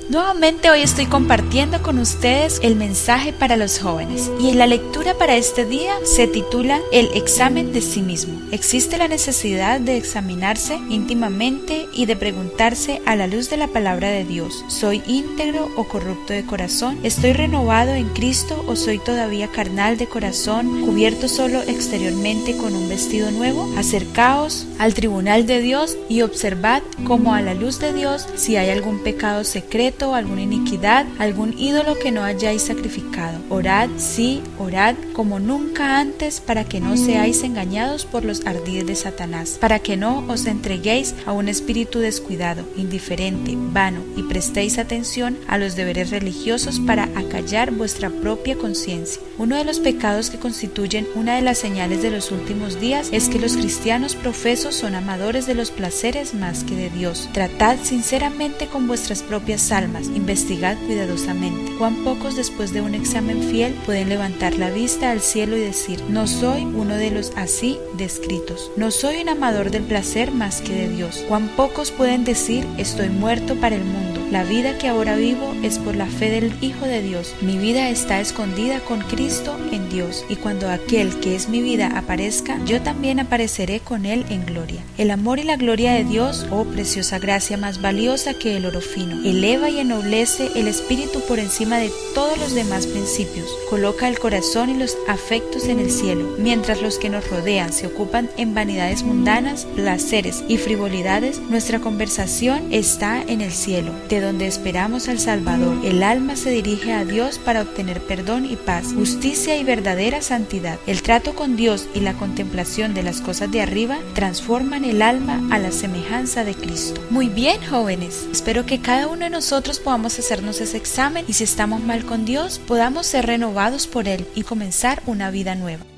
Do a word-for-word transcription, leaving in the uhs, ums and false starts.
Nuevamente hoy estoy compartiendo con ustedes el mensaje para los jóvenes y la lectura para este día se titula El examen de sí mismo. Existe la necesidad de examinarse íntimamente y de preguntarse a la luz de la palabra de Dios: ¿soy íntegro o corrupto de corazón? ¿Estoy renovado en Cristo o soy todavía carnal de corazón, cubierto solo exteriormente con un vestido nuevo? Acercaos al tribunal de Dios y observad como a la luz de Dios si hay algún pecado secreto, alguna iniquidad, algún ídolo que no hayáis sacrificado. Orad, sí, orad como nunca antes, para que no seáis engañados por los ardides de Satanás, para que no os entreguéis a un espíritu descuidado, indiferente, vano, y prestéis atención a los deberes religiosos para acallar vuestra propia conciencia. Uno de los pecados que constituyen una de las señales de los últimos días es que los cristianos profesos son amadores de los placeres más que de Dios. Tratad sinceramente con vuestras propias almas, investigad cuidadosamente. Cuán pocos, después de un examen fiel, pueden levantar la vista al cielo y decir: no soy uno de los así descritos, no soy un amador del placer más que de Dios. Cuán pocos pueden decir: estoy muerto para el mundo, la vida que ahora vivo es por la fe del Hijo de Dios, mi vida está escondida con Cristo en Dios, y cuando aquel que es mi vida aparezca, yo también apareceré con él en gloria. El amor y la gloria de Dios, oh preciosa gracia más valiosa que el oro fino, eleva y ennoblece el espíritu por encima de todos los demás principios, coloca el corazón y los afectos en el cielo, mientras los que nos rodean se ocupan en vanidades mundanas, placeres y frivolidades. Nuestra conversación está en el cielo, de donde esperamos al Salvador. El alma se dirige a Dios para obtener perdón y paz, justicia y verdadera santidad. El trato con Dios y la contemplación de las cosas de arriba transforman el alma a la semejanza de Cristo. Muy bien, jóvenes, espero que cada uno de nosotros podamos hacernos ese examen y, si estamos mal con Dios, podamos ser renovados por Él y comenzar una vida nueva.